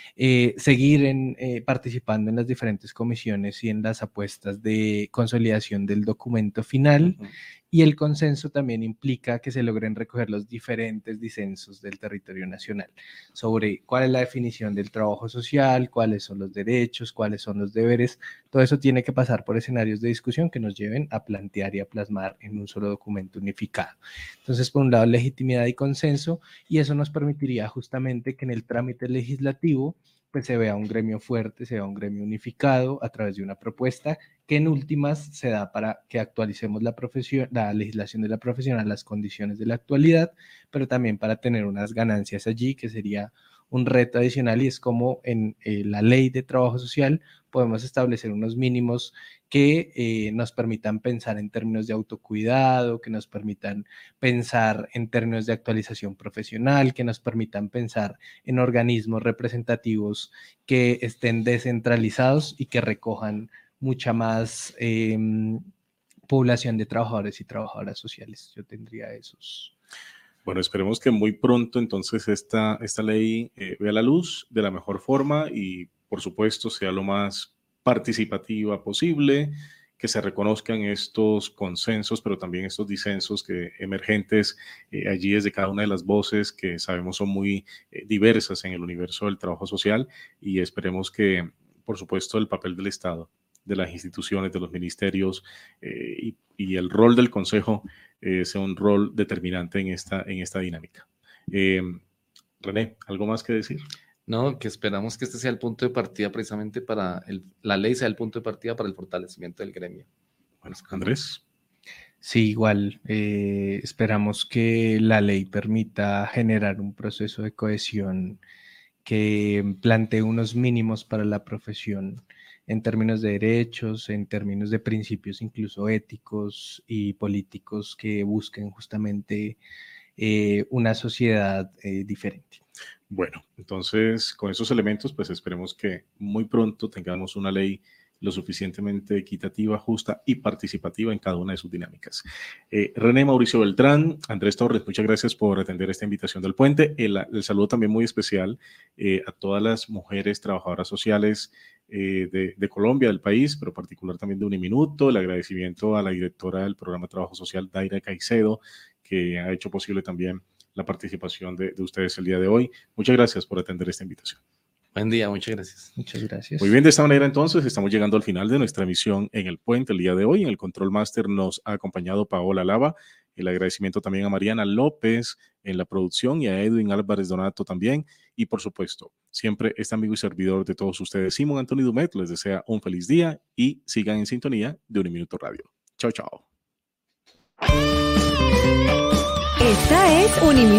seguir participando en las diferentes comisiones y en las apuestas de consolidación del documento final. Uh-huh. Y el consenso también implica que se logren recoger los diferentes disensos del territorio nacional sobre cuál es la definición del trabajo social, cuáles son los derechos, cuáles son los deberes. Todo eso tiene que pasar por escenarios de discusión que nos lleven a plantear y a plasmar en un solo documento unificado. Entonces, por un lado, legitimidad y consenso, y eso nos permitiría justamente que en el trámite legislativo pues se vea un gremio fuerte, se vea un gremio unificado a través de una propuesta que en últimas se da para que actualicemos la legislación de la profesión a las condiciones de la actualidad, pero también para tener unas ganancias allí, que sería un reto adicional, y es como en la ley de trabajo social podemos establecer unos mínimos que nos permitan pensar en términos de autocuidado, que nos permitan pensar en términos de actualización profesional, que nos permitan pensar en organismos representativos que estén descentralizados y que recojan mucha más población de trabajadores y trabajadoras sociales. Yo tendría esos. Bueno, esperemos que muy pronto entonces esta ley vea la luz de la mejor forma y por supuesto sea lo más participativa posible, que se reconozcan estos consensos, pero también estos disensos emergentes allí desde cada una de las voces que sabemos son muy diversas en el universo del trabajo social, y esperemos que, por supuesto, el papel del Estado, de las instituciones, de los ministerios y el rol del Consejo sea un rol determinante en esta dinámica. René, ¿algo más que decir? No, que esperamos que este sea el punto de partida precisamente para la ley sea el punto de partida para el fortalecimiento del gremio. Bueno, Andrés. Sí, igual esperamos que la ley permita generar un proceso de cohesión que plantee unos mínimos para la profesión en términos de derechos, en términos de principios incluso éticos y políticos que busquen justamente una sociedad diferente. Bueno, entonces con esos elementos pues esperemos que muy pronto tengamos una ley lo suficientemente equitativa, justa y participativa en cada una de sus dinámicas. René, Mauricio Beltrán, Andrés Torres, muchas gracias por atender esta invitación del Puente. El saludo también muy especial a todas las mujeres trabajadoras sociales de Colombia, del país, pero particular también de Uniminuto. El agradecimiento a la directora del programa de trabajo social, Daira Caicedo, que ha hecho posible también la participación de ustedes el día de hoy. Muchas gracias por atender esta invitación. Buen día, muchas gracias. Muchas gracias. Muy bien, de esta manera entonces estamos llegando al final de nuestra emisión en El Puente el día de hoy. En el Control Master nos ha acompañado Paola Lava, El agradecimiento también a Mariana López en la producción y a Edwin Álvarez Donato también. Y por supuesto, siempre este amigo y servidor de todos ustedes, Simón Antonio Dumet, les desea un feliz día y sigan en sintonía de Un Minuto Radio. Chao, chao. Esta es